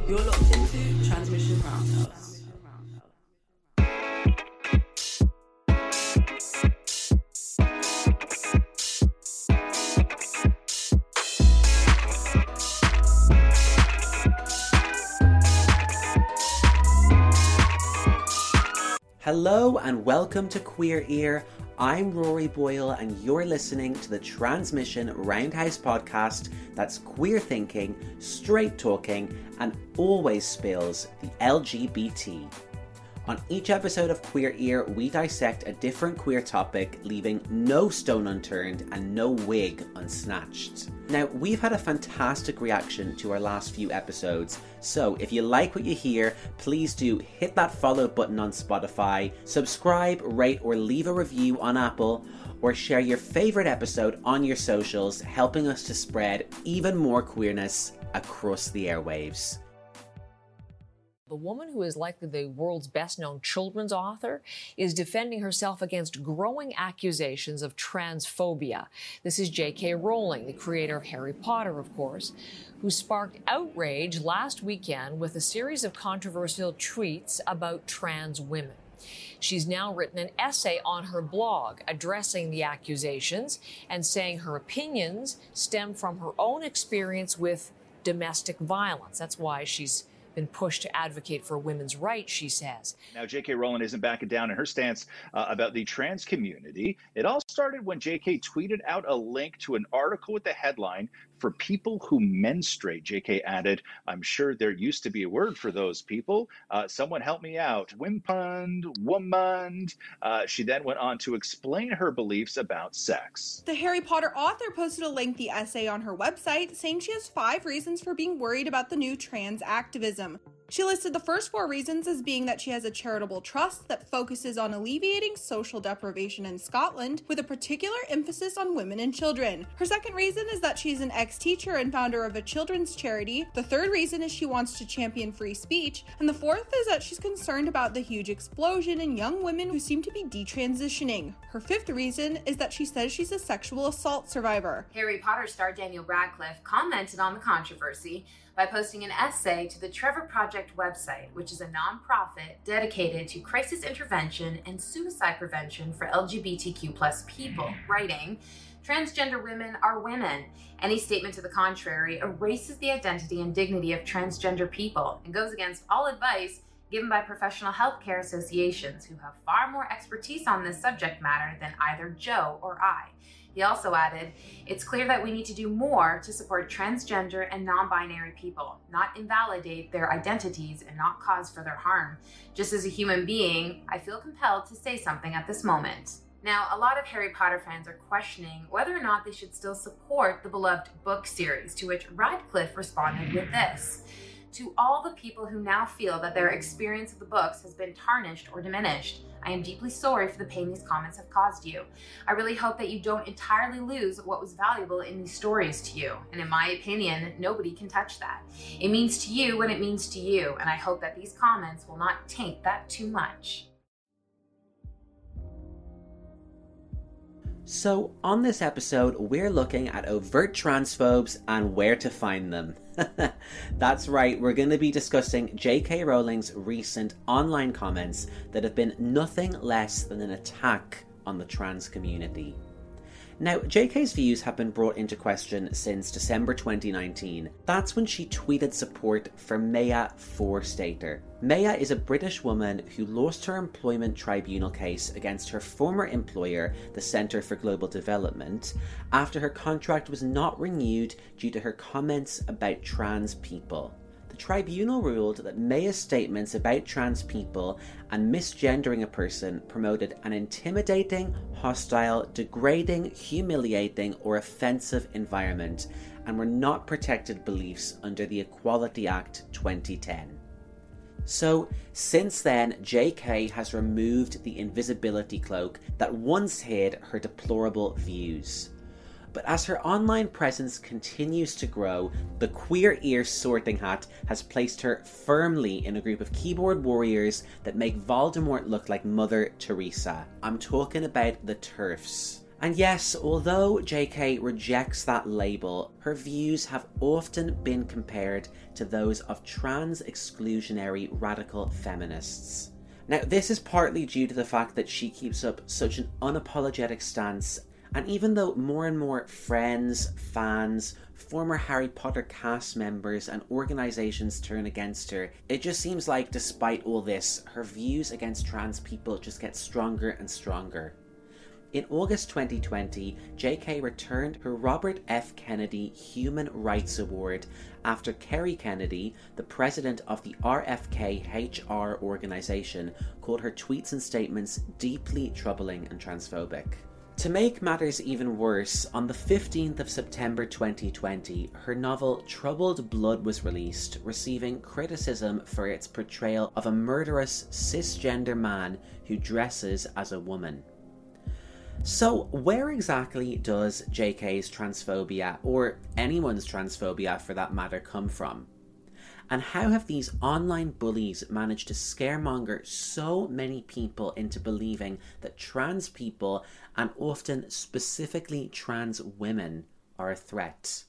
You're locked into Transmission Roundhouse. Hello and welcome to Queer Ear. I'm Rory Boyle and you're listening to the Transmission Roundhouse podcast that's queer thinking, straight talking, and always spills the LGBT. On each episode of Queer Ear, we dissect a different queer topic, leaving no stone unturned and no wig unsnatched. Now, we've had a fantastic reaction to our last few episodes, so if you like what you hear, please do hit that follow button on Spotify, subscribe, rate, or leave a review on Apple, or share your favourite episode on your socials, helping us to spread even more queerness across the airwaves. The woman who is likely the world's best-known children's author is defending herself against growing accusations of transphobia. This is J.K. Rowling, the creator of Harry Potter, of course, who sparked outrage last weekend with a series of controversial tweets about trans women. She's now written an essay on her blog addressing the accusations and saying her opinions stem from her own experience with domestic violence. That's why she's been pushed to advocate for women's rights, she says. Now, J.K. Rowling isn't backing down in her stance about the trans community. It all started when J.K. tweeted out a link to an article with the headline, "For people who menstruate." J.K. added, "I'm sure there used to be a word for those people. Someone help me out. Wimpund, womaned." She then went on to explain her beliefs about sex. The Harry Potter author posted a lengthy essay on her website saying she has 5 reasons for being worried about the new trans activism. She listed the first 4 reasons as being that she has a charitable trust that focuses on alleviating social deprivation in Scotland, with a particular emphasis on women and children. Her second reason is that she's an ex-teacher and founder of a children's charity. The third reason is she wants to champion free speech. And the fourth is that she's concerned about the huge explosion in young women who seem to be detransitioning. Her fifth reason is that she says she's a sexual assault survivor. Harry Potter star Daniel Radcliffe commented on the controversy by posting an essay to the Trevor Project website, which is a nonprofit dedicated to crisis intervention and suicide prevention for LGBTQ+ people, writing, "Transgender women are women. Any statement to the contrary erases the identity and dignity of transgender people and goes against all advice given by professional healthcare associations who have far more expertise on this subject matter than either Joe or I." He also added, "It's clear that we need to do more to support transgender and non-binary people, not invalidate their identities and not cause further harm. Just as a human being, I feel compelled to say something at this moment." Now, a lot of Harry Potter fans are questioning whether or not they should still support the beloved book series, to which Radcliffe responded with this: "To all the people who now feel that their experience of the books has been tarnished or diminished, I am deeply sorry for the pain these comments have caused you. I really hope that you don't entirely lose what was valuable in these stories to you. And in my opinion, nobody can touch that. It means to you what it means to you, and I hope that these comments will not taint that too much." So, on this episode, we're looking at overt transphobes and where to find them. That's right, we're going to be discussing J.K. Rowling's recent online comments that have been nothing less than an attack on the trans community. Now, JK's views have been brought into question since December 2019. That's when she tweeted support for Maya Forstater. Maya is a British woman who lost her employment tribunal case against her former employer, the Centre for Global Development, after her contract was not renewed due to her comments about trans people. The tribunal ruled that Maya's statements about trans people and misgendering a person promoted an intimidating, hostile, degrading, humiliating, or offensive environment and were not protected beliefs under the Equality Act 2010. So, since then, JK has removed the invisibility cloak that once hid her deplorable views. But as her online presence continues to grow, the Queer Ear sorting hat has placed her firmly in a group of keyboard warriors that make Voldemort look like Mother Teresa. I'm talking about the TERFs. And yes, although JK rejects that label, her views have often been compared to those of trans exclusionary radical feminists. Now, this is partly due to the fact that she keeps up such an unapologetic stance, and even though more and more friends, fans, former Harry Potter cast members and organisations turn against her, it just seems like despite all this, her views against trans people just get stronger and stronger. In August 2020, JK returned her Robert F. Kennedy Human Rights Award after Kerry Kennedy, the president of the RFK-HR organization, called her tweets and statements deeply troubling and transphobic. To make matters even worse, on the 15th of September 2020, her novel Troubled Blood was released, receiving criticism for its portrayal of a murderous cisgender man who dresses as a woman. So, where exactly does JK's transphobia, or anyone's transphobia for that matter, come from? And how have these online bullies managed to scaremonger so many people into believing that trans people, and often specifically trans women, are a threat?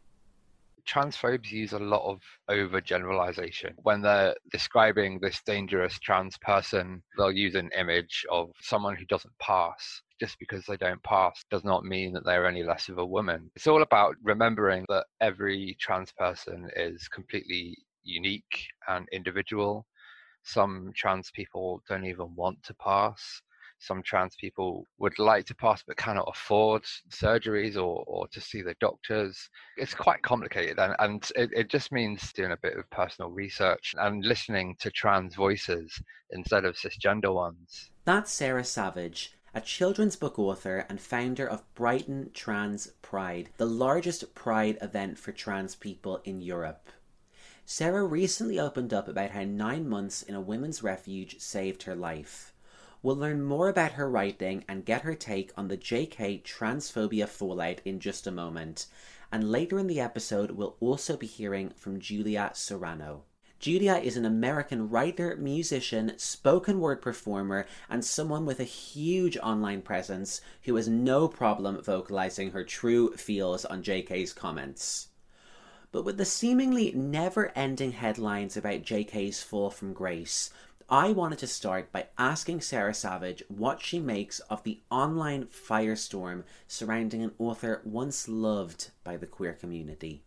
Transphobes use a lot of overgeneralization. When they're describing this dangerous trans person, they'll use an image of someone who doesn't pass. Just because they don't pass does not mean that they're any less of a woman. It's all about remembering that every trans person is completely unique and individual. Some trans people don't even want to pass. Some trans people would like to pass but cannot afford surgeries or to see the doctors. It's quite complicated, and it just means doing a bit of personal research and listening to trans voices instead of cisgender ones. That's Sarah Savage, a children's book author and founder of Brighton Trans Pride, the largest pride event for trans people in Europe. Sarah recently opened up about how 9 months in a women's refuge saved her life. We'll learn more about her writing and get her take on the JK transphobia fallout in just a moment. And later in the episode, we'll also be hearing from Julia Serrano. Julia is an American writer, musician, spoken word performer, and someone with a huge online presence who has no problem vocalizing her true feels on JK's comments. But with the seemingly never-ending headlines about JK's fall from grace, I wanted to start by asking Sarah Savage what she makes of the online firestorm surrounding an author once loved by the queer community.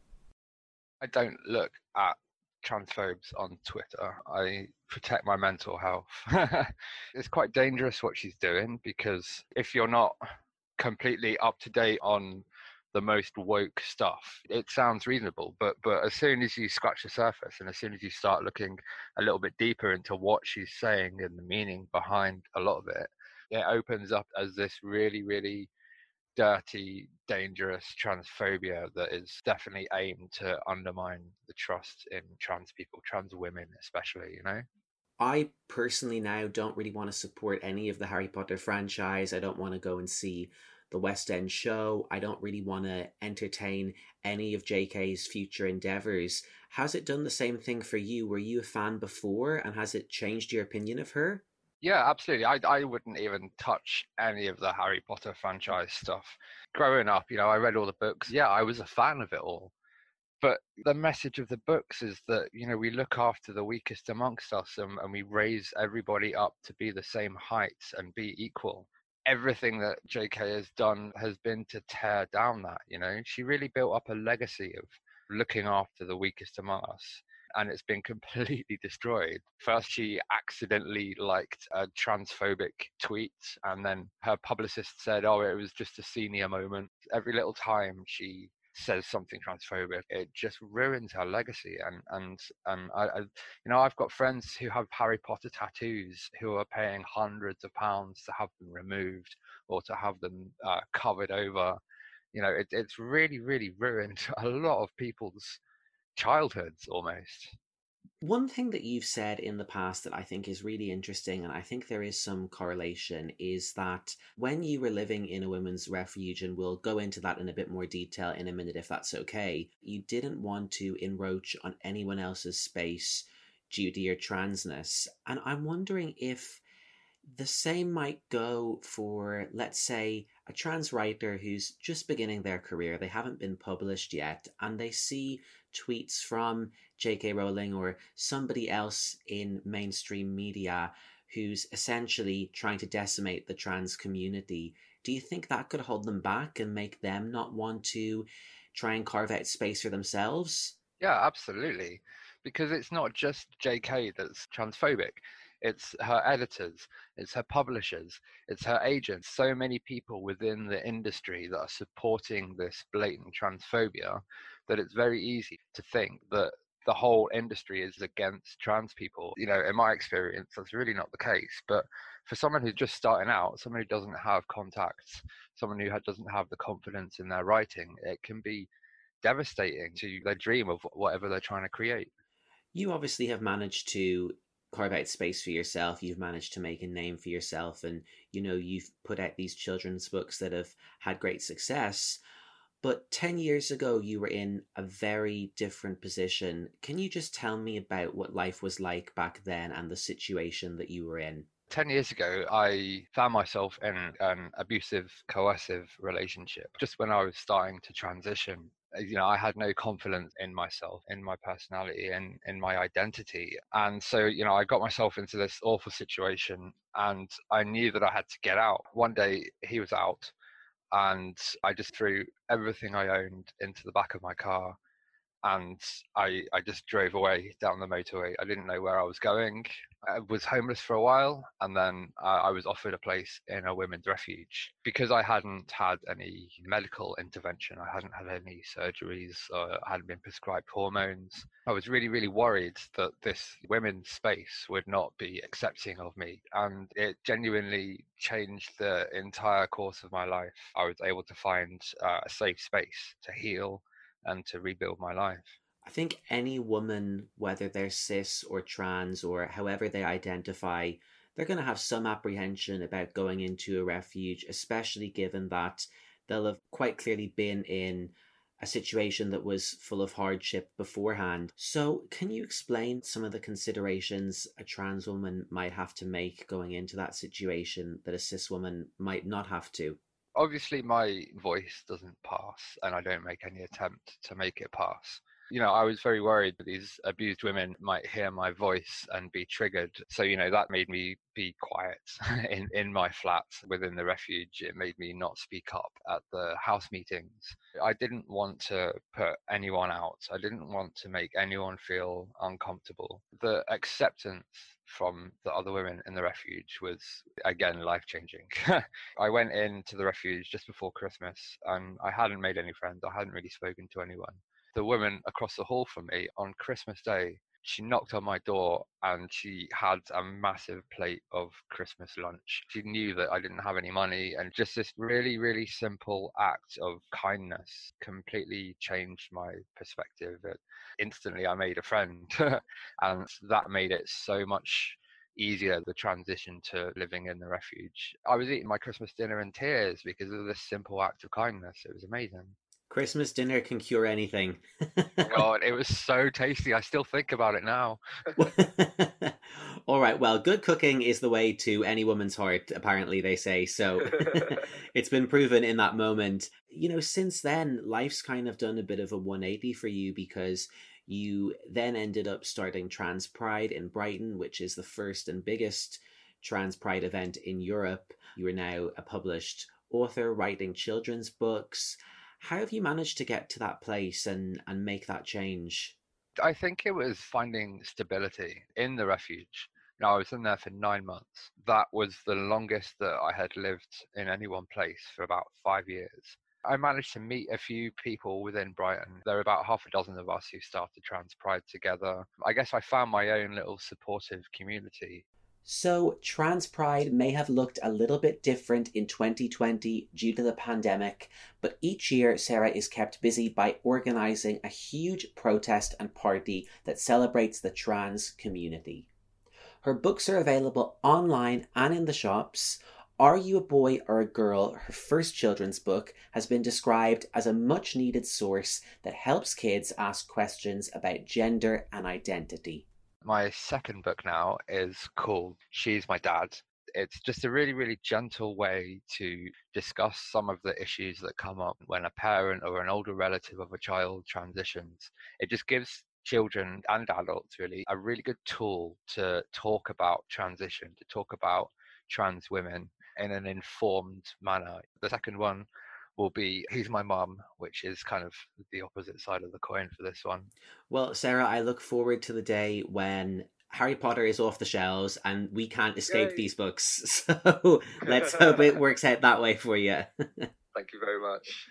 I don't look at transphobes on Twitter. I protect my mental health. It's quite dangerous what she's doing, because if you're not completely up to date on the most woke stuff, it sounds reasonable, but as soon as you scratch the surface and as soon as you start looking a little bit deeper into what she's saying and the meaning behind a lot of it, it opens up as this really, really dirty, dangerous transphobia that is definitely aimed to undermine the trust in trans people, trans women especially, you know? I personally now don't really want to support any of the Harry Potter franchise. I don't want to go and see the West End show. I don't really want to entertain any of JK's future endeavours. Has it done the same thing for you? Were you a fan before, and has it changed your opinion of her? Yeah, absolutely. I wouldn't even touch any of the Harry Potter franchise stuff. Growing up, I read all the books. Yeah, I was a fan of it all. But the message of the books is that, we look after the weakest amongst us and we raise everybody up to be the same heights and be equal. Everything that JK has done has been to tear down that, She really built up a legacy of looking after the weakest among us, and it's been completely destroyed. First, she accidentally liked a transphobic tweet, and then her publicist said, it was just a senior moment. Every little time she says something transphobic, it just ruins her legacy. And I've got friends who have Harry Potter tattoos who are paying hundreds of pounds to have them removed or to have them covered over. It's really, really ruined a lot of people's childhoods almost. One thing that you've said in the past that I think is really interesting, and I think there is some correlation, is that when you were living in a women's refuge, and we'll go into that in a bit more detail in a minute if that's okay, you didn't want to encroach on anyone else's space due to your transness. And I'm wondering if The same might go for, let's say, a trans writer who's just beginning their career. They haven't been published yet, and they see tweets from J.K. Rowling or somebody else in mainstream media who's essentially trying to decimate the trans community. Do you think that could hold them back and make them not want to try and carve out space for themselves? Yeah, absolutely. Because it's not just JK that's transphobic. It's her editors, it's her publishers, it's her agents. So many people within the industry that are supporting this blatant transphobia that it's very easy to think that the whole industry is against trans people. You know, in my experience, that's really not the case. But for someone who's just starting out, someone who doesn't have contacts, someone who doesn't have the confidence in their writing, it can be devastating to their dream of whatever they're trying to create. You obviously have managed to carve out space for yourself. You've managed to make a name for yourself, and you've put out these children's books that have had great success. But 10 years ago, you were in a very different position. Can you just tell me about what life was like back then and the situation that you were in? 10 years ago, I found myself in an abusive, coercive relationship just when I was starting to transition. I had no confidence in myself, in my personality, and in my identity. And so, I got myself into this awful situation, and I knew that I had to get out. One day he was out, and I just threw everything I owned into the back of my car, and I just drove away down the motorway. I didn't know where I was going. I was homeless for a while, and then I was offered a place in a women's refuge. Because I hadn't had any medical intervention, I hadn't had any surgeries, or I hadn't been prescribed hormones. I was really, really worried that this women's space would not be accepting of me, and it genuinely changed the entire course of my life. I was able to find a safe space to heal and to rebuild my life. I think any woman, whether they're cis or trans or however they identify, they're going to have some apprehension about going into a refuge, especially given that they'll have quite clearly been in a situation that was full of hardship beforehand. So can you explain some of the considerations a trans woman might have to make going into that situation that a cis woman might not have to? Obviously, my voice doesn't pass, and I don't make any attempt to make it pass. I was very worried that these abused women might hear my voice and be triggered. So, that made me be quiet in my flat within the refuge. It made me not speak up at the house meetings. I didn't want to put anyone out. I didn't want to make anyone feel uncomfortable. The acceptance from the other women in the refuge was, again, life-changing. I went into the refuge just before Christmas, and I hadn't made any friends. I hadn't really spoken to anyone. The woman across the hall from me on Christmas Day, she knocked on my door and she had a massive plate of Christmas lunch. She knew that I didn't have any money, and just this really, really simple act of kindness completely changed my perspective. Instantly, I made a friend, and that made it so much easier, the transition to living in the refuge. I was eating my Christmas dinner in tears because of this simple act of kindness. It was amazing. Christmas dinner can cure anything. God, it was so tasty. I still think about it now. All right, well, good cooking is the way to any woman's heart, apparently, they say. So it's been proven in that moment. Since then, life's kind of done a bit of a 180 for you, because you then ended up starting Trans Pride in Brighton, which is the first and biggest Trans Pride event in Europe. You are now a published author writing children's books. How have you managed to get to that place and make that change? I think it was finding stability in the refuge. I was in there for 9 months. That was the longest that I had lived in any one place for about 5 years. I managed to meet a few people within Brighton. There were about half a dozen of us who started Trans Pride together. I guess I found my own little supportive community. So, Trans Pride may have looked a little bit different in 2020 due to the pandemic, but each year Sarah is kept busy by organising a huge protest and party that celebrates the trans community. Her books are available online and in the shops. Are You a Boy or a Girl, her first children's book, has been described as a much-needed source that helps kids ask questions about gender and identity. My second book now is called She's My Dad. It's just a really, really gentle way to discuss some of the issues that come up when a parent or an older relative of a child transitions. It just gives children and adults really a really good tool to talk about transition, to talk about trans women in an informed manner. The second one will be Who's My Mum, which is kind of the opposite side of the coin for this one. Well, Sarah, I look forward to the day when Harry Potter is off the shelves and we can't escape these books. So let's hope it works out that way for you. Thank you very much.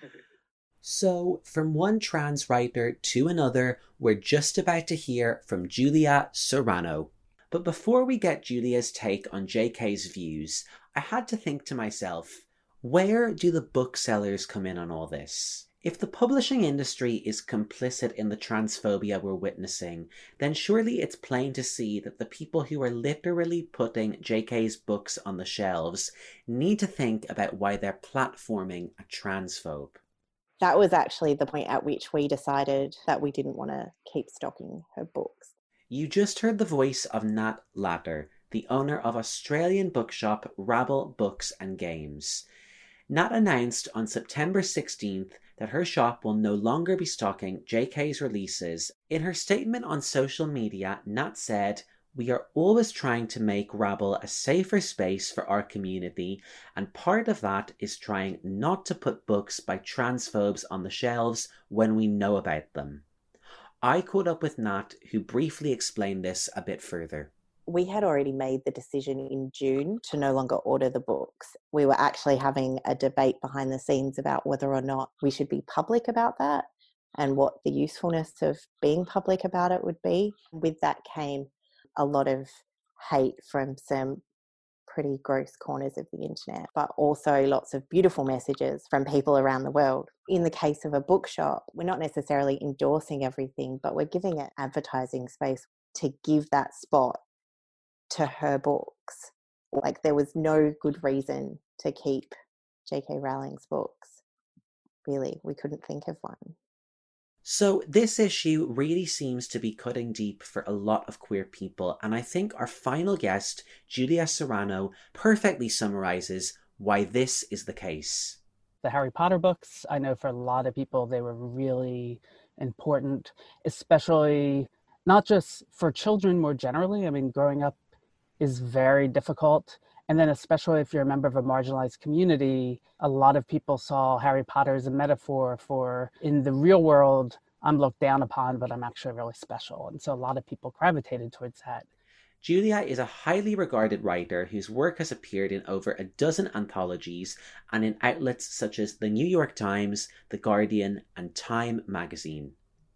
So, from one trans writer to another, we're just about to hear from Julia Serrano. But before we get Julia's take on JK's views, I had to think to myself, where do the booksellers come in on all this? If the publishing industry is complicit in the transphobia we're witnessing, then surely it's plain to see that the people who are literally putting JK's books on the shelves need to think about why they're platforming a transphobe. That was actually the point at which we decided that we didn't want to keep stocking her books. You just heard the voice of Nat Latter, the owner of Australian bookshop Rabble Books and Games. Nat announced on September 16th that her shop will no longer be stocking JK's releases. In her statement on social media, Nat said, "We are always trying to make Rabble a safer space for our community, and part of that is trying not to put books by transphobes on the shelves when we know about them." I caught up with Nat, who briefly explained this a bit further. We had already made the decision in June to no longer order the books. We were actually having a debate behind the scenes about whether or not we should be public about that and what the usefulness of being public about it would be. With that came a lot of hate from some pretty gross corners of the internet, but also lots of beautiful messages from people around the world. In the case of a bookshop, we're not necessarily endorsing everything, but we're giving it advertising space to give that spot to her books. Like, there was no good reason to keep J.K. Rowling's books. Really, we couldn't think of one. So this issue really seems to be cutting deep for a lot of queer people, and I think our final guest, Julia Serrano, perfectly summarises why this is the case. The Harry Potter books, I know for a lot of people they were really important, especially not just for children more generally. I mean, growing up is very difficult. And then especially if you're a member of a marginalized community, a lot of people saw Harry Potter as a metaphor for, in the real world, I'm looked down upon, but I'm actually really special. And so a lot of people gravitated towards that. Julia is a highly regarded writer whose work has appeared in over a dozen anthologies and in outlets such as The New York Times, The Guardian, and Time magazine.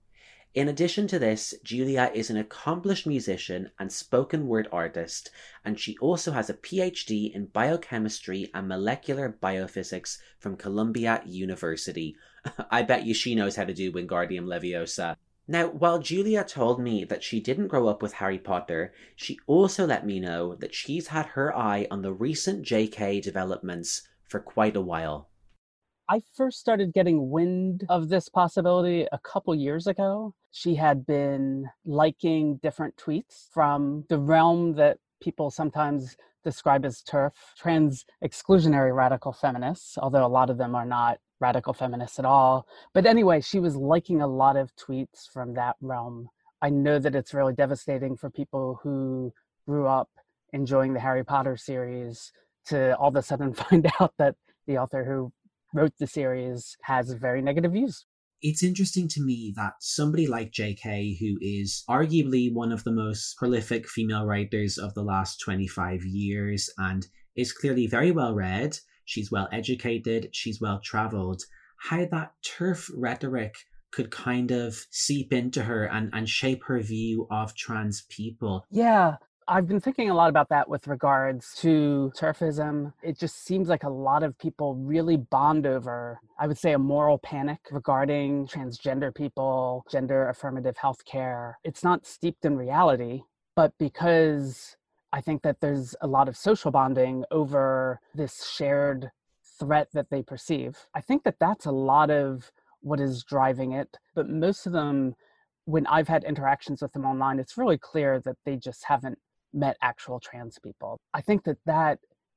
In addition to this, Julia is an accomplished musician and spoken word artist, and she also has a PhD in biochemistry and molecular biophysics from Columbia University. I bet you she knows how to do Wingardium Leviosa. Now, while Julia told me that she didn't grow up with Harry Potter, she also let me know that she's had her eye on the recent JK developments for quite a while. I first started getting wind of this possibility a couple years ago. She had been liking different tweets from the realm that people sometimes describe as TERF, trans exclusionary radical feminists, although a lot of them are not radical feminists at all. But anyway, she was liking a lot of tweets from that realm. I know that it's really devastating for people who grew up enjoying the Harry Potter series to all of a sudden find out that the author who wrote the series has very negative views. It's interesting to me that somebody like JK, who is arguably one of the most prolific female writers of the last 25 years and is clearly very well read, she's well educated, she's well travelled, how that TERF rhetoric could kind of seep into her and shape her view of trans people. Yeah. I've been thinking a lot about that with regards to TERFism. It just seems like a lot of people really bond over, I would say, a moral panic regarding transgender people, gender affirmative healthcare. It's not steeped in reality, but because I think that there's a lot of social bonding over this shared threat that they perceive. I think that that's a lot of what is driving it, but most of them, when I've had interactions with them online, it's really clear that they just haven't met actual trans people. I think that that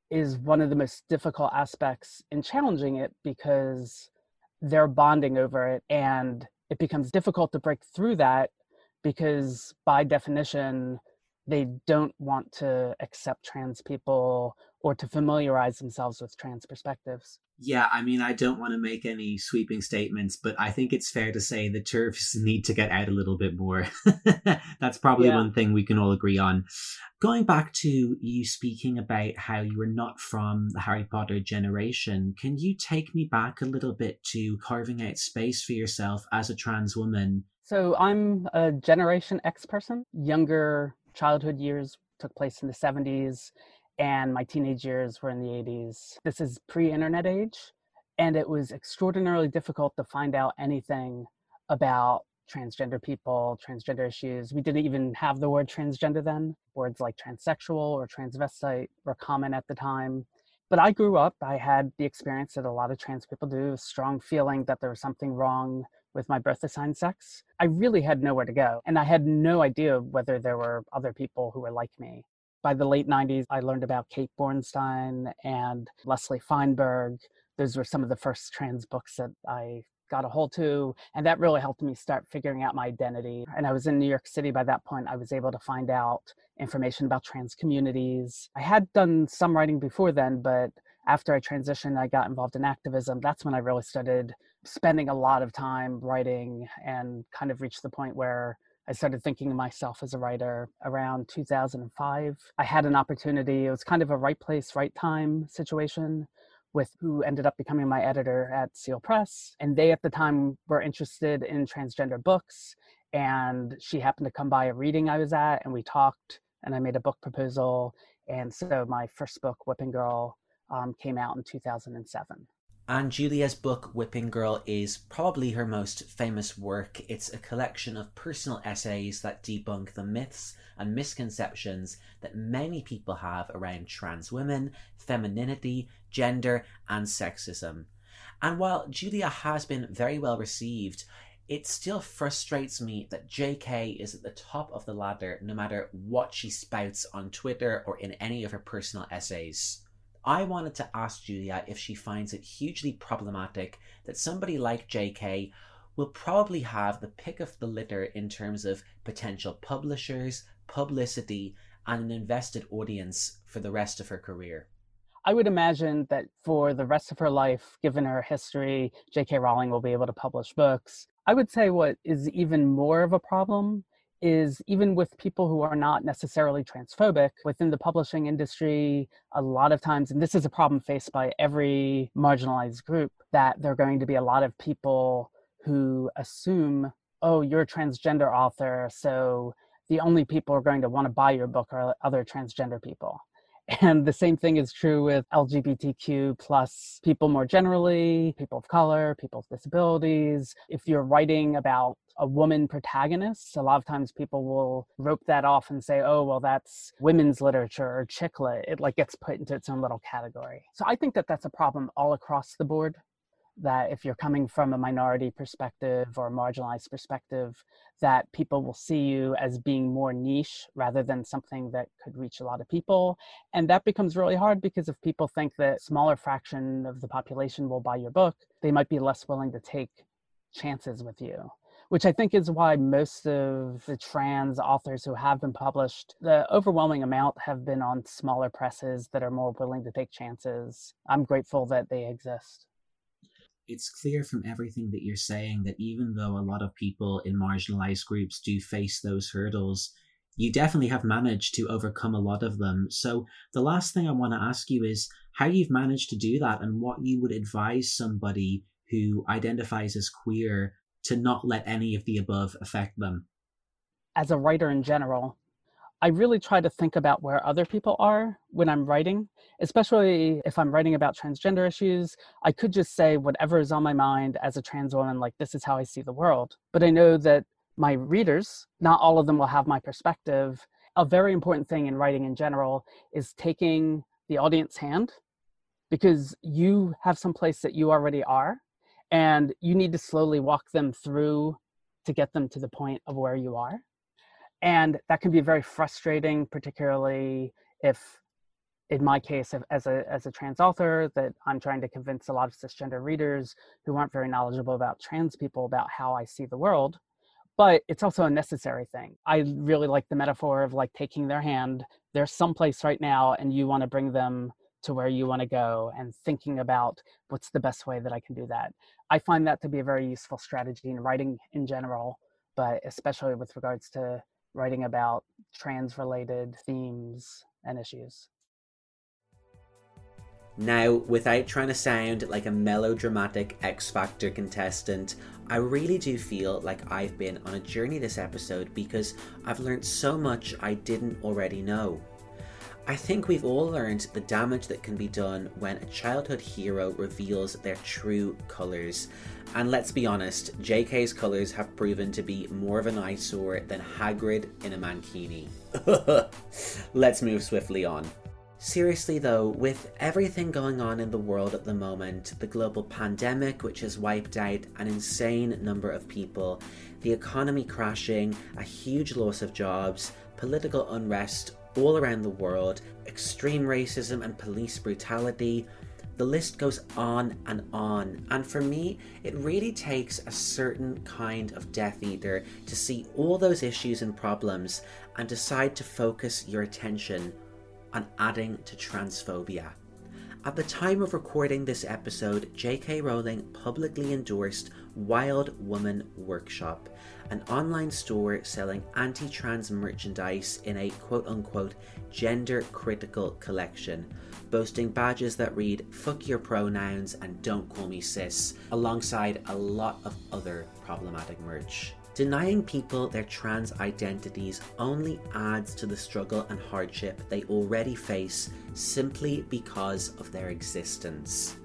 is one of the most difficult aspects in challenging it, because they're bonding over it, and it becomes difficult to break through that because by definition they don't want to accept trans people or to familiarize themselves with trans perspectives. Yeah, I mean, I don't want to make any sweeping statements, but I think it's fair to say the TERFs need to get out a little bit more. That's probably one thing we can all agree on. Going back to you speaking about how you were not from the Harry Potter generation, can you take me back a little bit to carving out space for yourself as a trans woman? So I'm a Generation X person. Younger childhood years took place in the 70s, and my teenage years were in the 80s. This is pre-internet age, and it was extraordinarily difficult to find out anything about transgender people, transgender issues. We didn't even have the word transgender then. Words like transsexual or transvestite were common at the time. But I grew up, I had the experience that a lot of trans people do, a strong feeling that there was something wrong with my birth assigned sex. I really had nowhere to go, and I had no idea whether there were other people who were like me. By the late 90s, I learned about Kate Bornstein and Leslie Feinberg. Those were some of the first trans books that I got a hold to, and that really helped me start figuring out my identity. And I was in New York City by that point. I was able to find out information about trans communities. I had done some writing before then, but after I transitioned, I got involved in activism. That's when I really started spending a lot of time writing and kind of reached the point where I started thinking of myself as a writer around 2005. I had an opportunity. It was kind of a right place, right time situation with who ended up becoming my editor at Seal Press. And they at the time were interested in transgender books. And she happened to come by a reading I was at, and we talked, and I made a book proposal. And so my first book, Whipping Girl, came out in 2007. And Julia's book, Whipping Girl, is probably her most famous work. It's a collection of personal essays that debunk the myths and misconceptions that many people have around trans women, femininity, gender, and sexism. And while Julia has been very well received, it still frustrates me that JK is at the top of the ladder no matter what she spouts on Twitter or in any of her personal essays. I wanted to ask Julia if she finds it hugely problematic that somebody like JK will probably have the pick of the litter in terms of potential publishers, publicity, and an invested audience for the rest of her career. I would imagine that for the rest of her life, given her history, J.K. Rowling will be able to publish books. I would say what is even more of a problem is even with people who are not necessarily transphobic within the publishing industry, a lot of times, and this is a problem faced by every marginalized group, that there are going to be a lot of people who assume, oh, you're a transgender author, so the only people who are going to want to buy your book are other transgender people. And the same thing is true with LGBTQ plus people more generally, people of color, people with disabilities. If you're writing about a woman protagonist, a lot of times people will rope that off and say, oh, well, that's women's literature or chick lit. It like gets put into its own little category. So I think that that's a problem all across the board, that if you're coming from a minority perspective or a marginalized perspective, that people will see you as being more niche rather than something that could reach a lot of people. And that becomes really hard because if people think that a smaller fraction of the population will buy your book, they might be less willing to take chances with you, which I think is why most of the trans authors who have been published, the overwhelming amount have been on smaller presses that are more willing to take chances. I'm grateful that they exist. It's clear from everything that you're saying that even though a lot of people in marginalized groups do face those hurdles, you definitely have managed to overcome a lot of them. So the last thing I want to ask you is how you've managed to do that and what you would advise somebody who identifies as queer to not let any of the above affect them. As a writer in general, I really try to think about where other people are when I'm writing, especially if I'm writing about transgender issues. I could just say whatever is on my mind as a trans woman, like this is how I see the world. But I know that my readers, not all of them will have my perspective. A very important thing in writing in general is taking the audience hand, because you have some place that you already are, and you need to slowly walk them through to get them to the point of where you are. And that can be very frustrating, particularly if in my case, as a trans author, that I'm trying to convince a lot of cisgender readers who aren't very knowledgeable about trans people about how I see the world. But it's also a necessary thing. I really like the metaphor of like taking their hand. They're someplace right now and you want to bring them to where you want to go, and thinking about what's the best way that I can do that. I find that to be a very useful strategy in writing in general, but especially with regards to writing about trans-related themes and issues. Now, without trying to sound like a melodramatic X Factor contestant, I really do feel like I've been on a journey this episode because I've learned so much I didn't already know. I think we've all learned the damage that can be done when a childhood hero reveals their true colours. And let's be honest, JK's colours have proven to be more of an eyesore than Hagrid in a mankini. Let's move swiftly on. Seriously though, with everything going on in the world at the moment, the global pandemic which has wiped out an insane number of people, the economy crashing, a huge loss of jobs, political unrest all around the world, extreme racism and police brutality, the list goes on. And for me, it really takes a certain kind of Death Eater to see all those issues and problems and decide to focus your attention on adding to transphobia. At the time of recording this episode, J.K. Rowling publicly endorsed Wild Woman Workshop, an online store selling anti-trans merchandise in a quote-unquote gender-critical collection, boasting badges that read "fuck your pronouns" and "don't call me cis", alongside a lot of other problematic merch. Denying people their trans identities only adds to the struggle and hardship they already face simply because of their existence.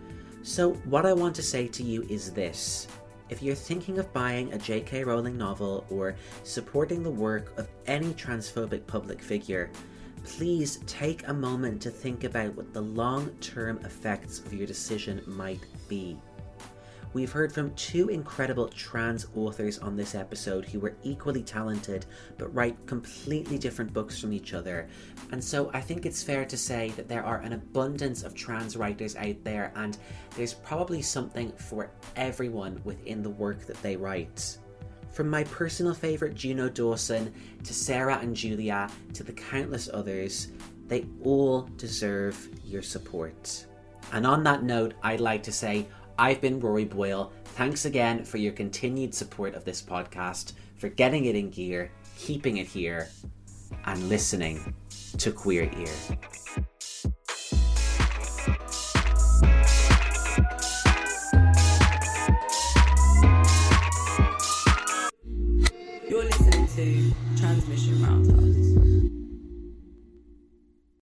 So what I want to say to you is this. If you're thinking of buying a J.K. Rowling novel or supporting the work of any transphobic public figure, please take a moment to think about what the long-term effects of your decision might be. We've heard from two incredible trans authors on this episode who were equally talented but write completely different books from each other. And so I think it's fair to say that there are an abundance of trans writers out there, and there's probably something for everyone within the work that they write. From my personal favourite Juno Dawson, to Sarah and Julia, to the countless others, they all deserve your support. And on that note, I'd like to say, I've been Rory Boyle. Thanks again for your continued support of this podcast, for getting it in gear, keeping it here, and listening to Queer Ear.